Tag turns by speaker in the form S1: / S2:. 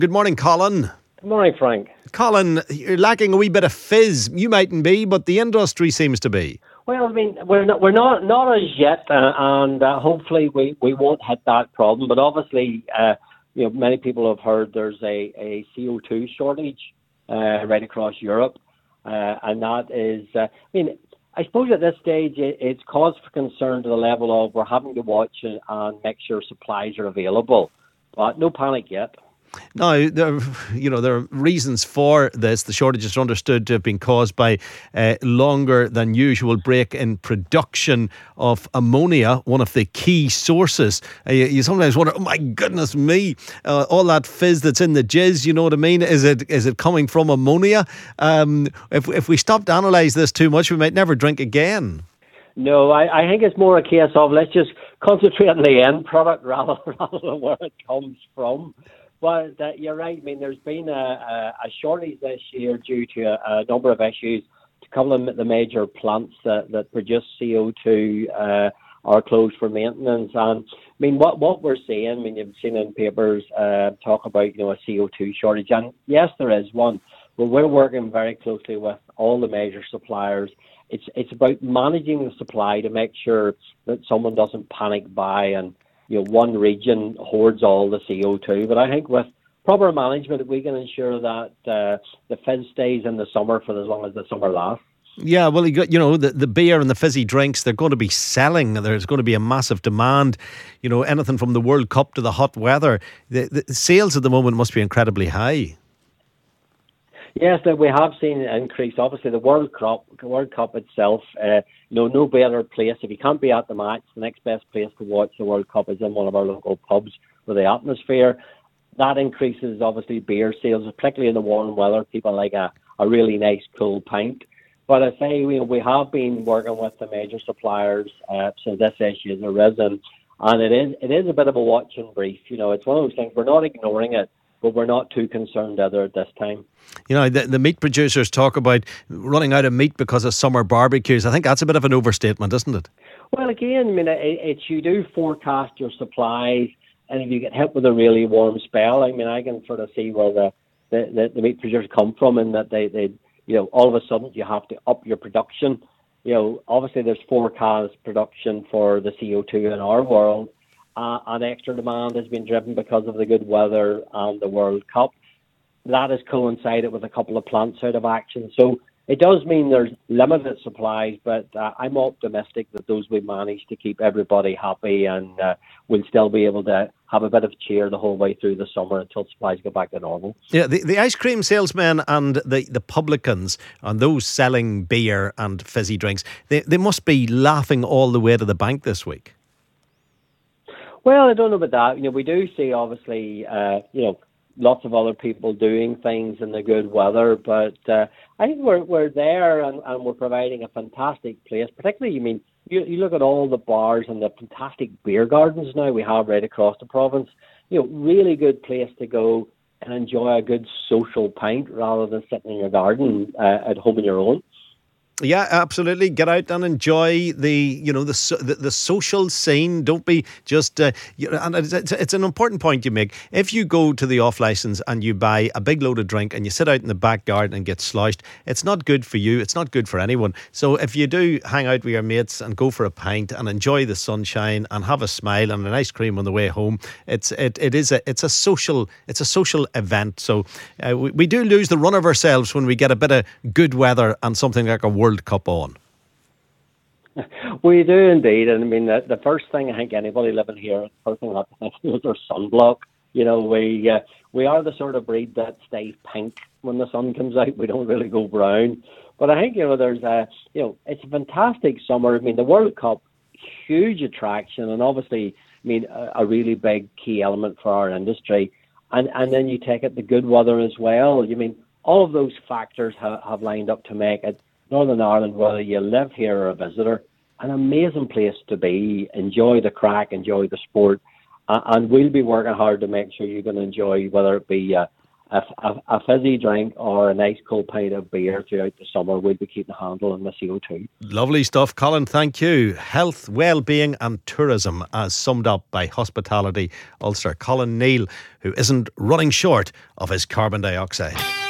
S1: Good morning, Colin.
S2: Good morning, Frank.
S1: Colin, you're lacking a wee bit of fizz. You mightn't be, but the industry seems to be.
S2: Well, I mean, we're not as yet, and hopefully we won't hit that problem. But obviously, many people have heard there's a CO2 shortage right across Europe, and that is, I suppose at this stage it's cause for concern to the level of we're having to watch and make sure supplies are available, but no panic yet.
S1: Now, there are reasons for this. The shortages are understood to have been caused by longer than usual break in production of ammonia, one of the key sources. You sometimes wonder, oh my goodness me, all that fizz that's in the jizz, you know what I mean? Is it coming from ammonia? If we stop to analyse this too much, we might never drink again.
S2: No, I think it's more a case of let's just concentrate on the end product rather than where it comes from. But you're right. I mean, there's been a shortage this year due to a number of issues. A couple of the major plants that produce CO2 are closed for maintenance. And I mean, what we're seeing, I mean, you've seen in papers talk about a CO2 shortage, and yes, there is one. But we're working very closely with all the major suppliers. It's about managing the supply to make sure that someone doesn't panic buy and one region hoards all the CO2. But I think with proper management, we can ensure that the fizz stays in the summer for as long as the summer lasts.
S1: Yeah, well, you got, the beer and the fizzy drinks, they're going to be selling. There's going to be a massive demand. Anything from the World Cup to the hot weather. The sales at the moment must be incredibly high.
S2: Yes, we have seen an increase. Obviously, the World Cup itself, no better place. If you can't be at the match, the next best place to watch the World Cup is in one of our local pubs with the atmosphere. That increases, obviously, beer sales, particularly in the warm weather. People like a really nice, cool pint. But I say we have been working with the major suppliers since this issue has arisen. And it is a bit of a watch and brief. It's one of those things, we're not ignoring it, but we're not too concerned either at this time.
S1: The meat producers talk about running out of meat because of summer barbecues. I think that's a bit of an overstatement, isn't it?
S2: Well, again, I mean, it's you do forecast your supplies, and if you get hit with a really warm spell, I mean, I can sort of see where the meat producers come from, and that they all of a sudden you have to up your production. Obviously there's forecast production for the CO2 in our world. And extra demand has been driven because of the good weather and the World Cup. That has coincided with a couple of plants out of action. So it does mean there's limited supplies, but I'm optimistic that those will manage to keep everybody happy, and we'll still be able to have a bit of cheer the whole way through the summer until supplies go back to normal.
S1: Yeah, the ice cream salesmen and the publicans and those selling beer and fizzy drinks, they must be laughing all the way to the bank this week.
S2: Well, I don't know about that. We do see, obviously, lots of other people doing things in the good weather, but I think we're there and we're providing a fantastic place. Particularly, you look at all the bars and the fantastic beer gardens now we have right across the province. Really good place to go and enjoy a good social pint rather than sitting in your garden at home on your own.
S1: Yeah, absolutely. Get out and enjoy the social scene. Don't be just and it's an important point you make. If you go to the off license and you buy a big load of drink and you sit out in the back garden and get sloshed, it's not good for you. It's not good for anyone. So if you do hang out with your mates and go for a pint and enjoy the sunshine and have a smile and an ice cream on the way home, it's a social event. So we do lose the run of ourselves when we get a bit of good weather and something like a World Cup on.
S2: We do indeed, and I mean the first thing I think anybody living here, first thing I have to think is their sunblock. We are the sort of breed that stays pink when the sun comes out. We don't really go brown. But I think there's it's a fantastic summer. I mean the World Cup, huge attraction, and obviously a really big key element for our industry. And then you take it the good weather as well. All of those factors have lined up to make it Northern Ireland, whether you live here or a visitor, an amazing place to be. Enjoy the crack, enjoy the sport, and we'll be working hard to make sure you're going to enjoy, whether it be a a fizzy drink or a nice cold pint of beer throughout the summer, we'll be keeping a handle on the CO2.
S1: Lovely stuff, Colin. Thank you. Health, well-being and tourism as summed up by Hospitality Ulster. Colin Neal, who isn't running short of his carbon dioxide.